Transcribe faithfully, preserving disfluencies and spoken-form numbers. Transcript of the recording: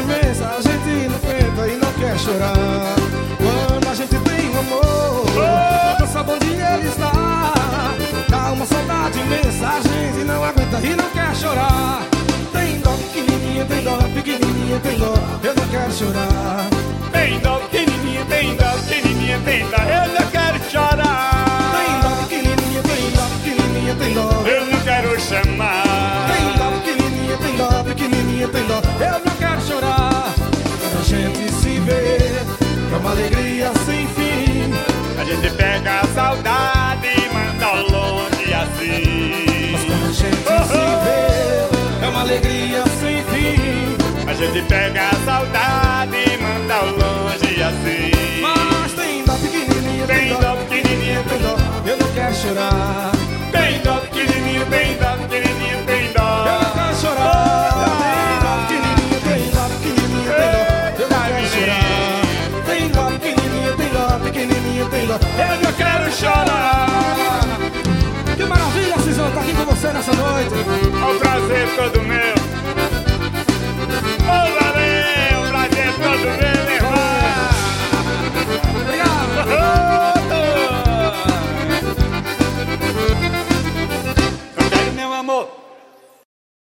imensa, a gente não aguenta e não quer chorar. Quando a gente tem um amor, não sabe onde ele está. Dá uma saudade imensa, a gente não aguenta e não quer chorar. Tem dó pequenininha, tem dó pequenininha, tem dó, eu não quero chorar. Tem dó pequenininha, tem dó pequenininha, tem dó, eu não quero chorar. Tem dó pequenininha, tem dó pequenininha, tem dó, eu não quero chamar. Tem dó pequenininha, tem dó pequenininha, tem dó, eu não quero chorar. Quando a gente se vê, é uma alegria sem fim. A gente pega a saudade e manda longe assim. Mas quando a gente oh, se vê, é uma alegria sem fim. A gente pega a saudade e manda longe assim. Mas tem dó pequenininha, tem dó pequenininha, tem dó, eu não quero chorar. Tem dó pequenininha, tem dó pequenininha, tem dó, eu não quero chorar. Tem dó pequenininha, tem dó pequenininha, tem dó, eu não quero chorar. Tem dó pequenininha, tem dó pequenininha, tem dó, eu não quero chorar. Que maravilha, Cisão, tá aqui com você nessa noite. É um prazer todo